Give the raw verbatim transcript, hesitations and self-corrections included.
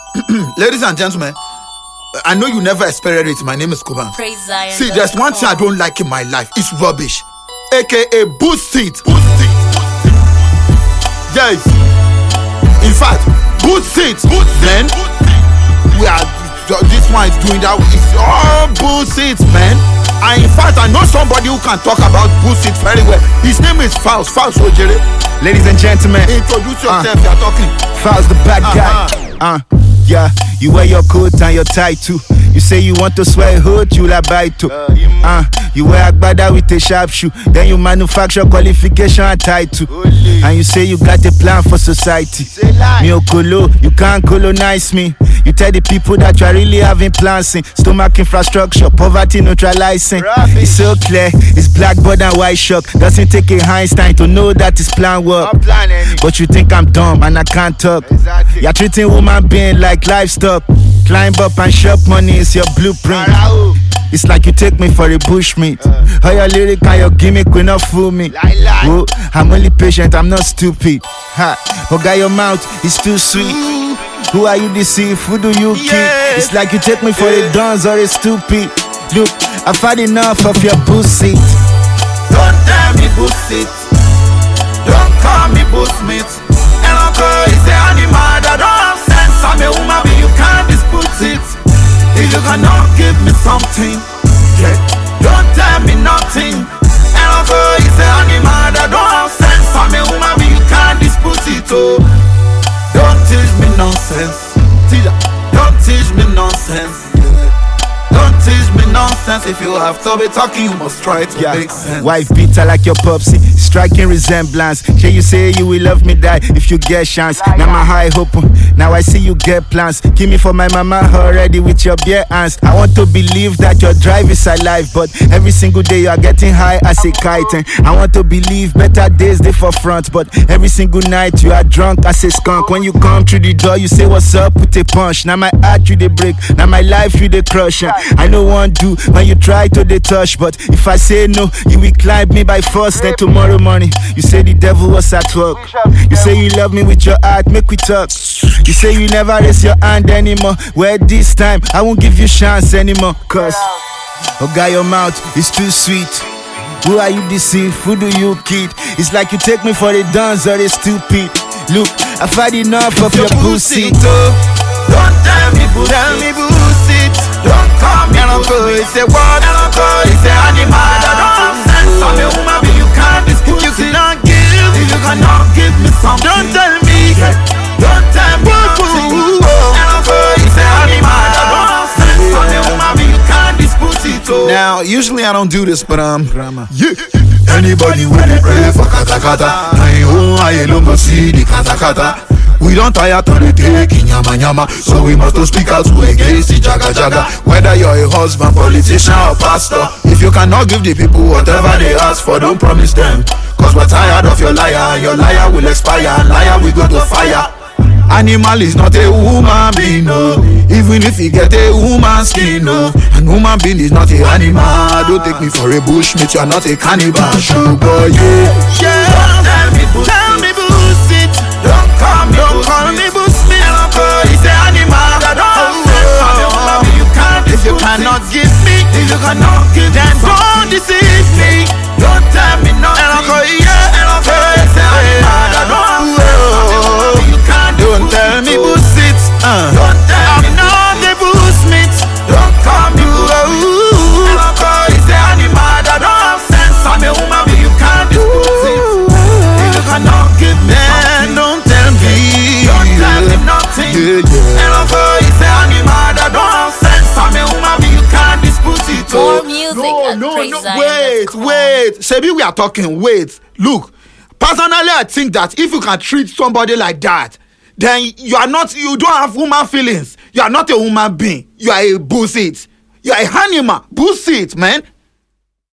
Ladies and gentlemen, I know you never experienced it. My name is Kuban. Praise Zion. See, there's one thing I don't like in my life. It's rubbish. A K A boost seat. Boost seat. Yes. In fact, boost seat. Then we are. This one is doing that. It's all boost seats, man. And in fact, I know somebody who can talk about boost seats very well. His name is Faust. Faust Ojere. Ladies and gentlemen, introduce yourself. Uh, You're talking. Faust the bad Uh-huh. guy. Uh, yeah, you wear your coat and your tie too. You say you want to swear hood, you la buy too. Uh, you wear agbada with a sharp shoe. Then you manufacture qualification and title. And you say you got a plan for society. Me okolo, you can't colonize me. You tell the people that you are really having plans in stomach infrastructure, poverty neutralizing. It's so clear, it's blackboard and white shock. Doesn't take a Einstein to know that it's plan work. But you think I'm dumb and I can't talk. You're treating woman being like livestock. Climb up and shop money is your blueprint. It's like you take me for a bushmeat. How your lyric and your gimmick will not fool me. Oh, I'm only patient, I'm not stupid. Ha, Oga, your mouth is too sweet. Who are you deceive? Who do you keep? It's like you take me for a dunce or a stupid. Look, I've had enough of your bullshit. Don't tell me bullshit. Don't call me bullshit. And uncle is an animal that don't have sense. I'm a woman, but you can't dispute it. If you cannot give me something, yeah, don't tell me nothing. And uncle is an animal that don't have sense. I'm a woman, but you can't dispute it. Oh, don't teach me nonsense. Teacher, don't teach me nonsense. Don't teach me nonsense. If you have to be talking, you must try to yeah. make sense. Wife beater like your popsy, striking resemblance. Can you say you will love me die if you get chance? Now my high hope, now I see you get plans. Give me for my mama already with your bare hands. I want to believe that your drive is alive, but every single day you are getting high as a kite. And I want to believe better days they for front, but every single night you are drunk as a skunk. When you come through the door, you say what's up with a punch. Now my heart you they break, now my life you they crush. I know one do when you try to they touch, but if I say no, you will climb me by force. Then tomorrow morning, you say the devil was at work. You say you love me with your heart, make we talk. You say you never raise your hand anymore. Well, this time I won't give you chance anymore. Cause oh God, your mouth is too sweet. Who are you deceive? Who do you kid? It's like you take me for a dunce or a stupid. Look, I've had enough of your bullshit. Don't tell me bullshit. Tell me bullshit. Don't call me bullshit. It's a word. It's an animal that don't have sense. I'm a woman, but you can't dispute. You cannot give. If you cannot give me something, don't tell me. Don't tell me nothing. It's an animal that don't have sense. I'm a woman, but you can't dispute it. Now, usually I don't do this, but um, yeah. Anybody when they pray for kata kata, I oh I don't go see the kata kata. We don't tire to the take in yama yama, so we must to speak out to against the jaga jaga. Whether you're a husband, politician or pastor, if you cannot give the people whatever they ask for, don't promise them. Cause we're tired of your liar, and your liar will expire, and liar will go to fire. Animal is not a human being, no. Even if you get a human skin, no. And human being is not a animal. Don't take me for a bushmeat, you're not a cannibal. Sugar, yeah. Yeah. Don't tell me bullshit. Tell me bullshit. Don't call me Don't call me bushmeat. It's an animal that don't have sense. I'm a woman, but you can't. If you cannot give me, if you cannot give then me don't deceive me. Don't tell me nothing. Yeah. It's an animal that don't have sense. You can't. Don't tell me bullshit. Uh. Don't tell me not the bullshit. Don't call me bullshit. It's an animal that don't have sense. I'm a woman, but you can't dispute it. If you cannot give me something, don't tell me. Don't tell me nothing. Yeah, yeah. It's an animal that don't have sense. I'm a woman, but you can't dispute it. More music no, at no, praise no. zion Wait, dot com. wait. Sebi, we are talking. Wait, look. Personally, I think that if you can treat somebody like that, then you are not, you don't have human feelings. You are not a human being. You are a bullshit. You are a animal. Bullshit, man.